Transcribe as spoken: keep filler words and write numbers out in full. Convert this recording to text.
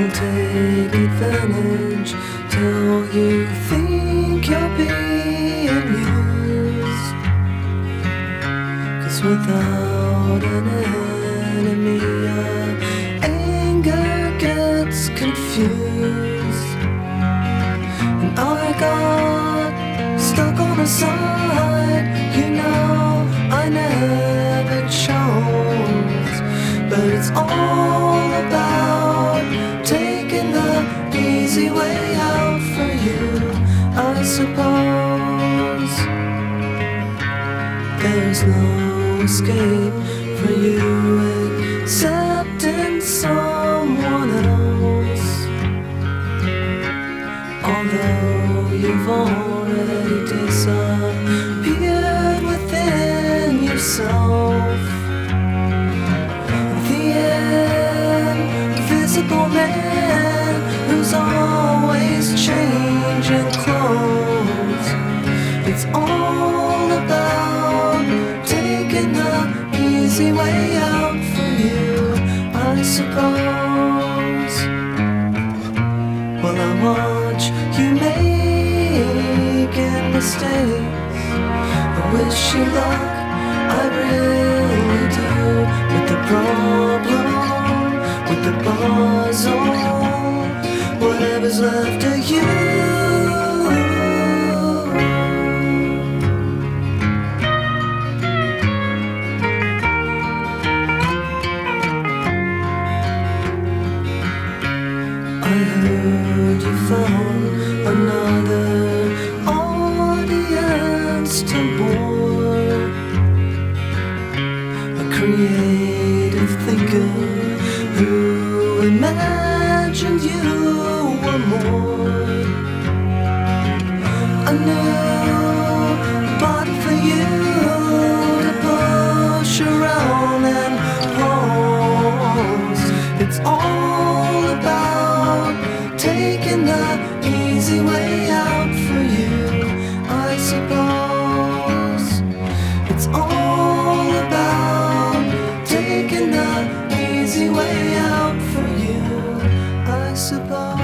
will take advantage till you think you're being used. 'Cause without an enemy, your anger gets confused. And I got stuck on the side, you know I never chose. But it's all about taking the easy way out for you, I suppose. There's no escape for you except in someone else. Although you've already disappeared within yourself, the invisible man who's always changing clothes. It's all about taking the easy way out for you, I suppose. Well, I watch you making mistakes. I wish you luck, I really do. With the problem, with the puzzle, whatever's left of you. I heard you found another audience to bore, a creative thinker who imagined you were more. A new body for you to push around and pose. It's all about taking the easy way out for you, I suppose. It's all about taking the easy way out for you, I suppose.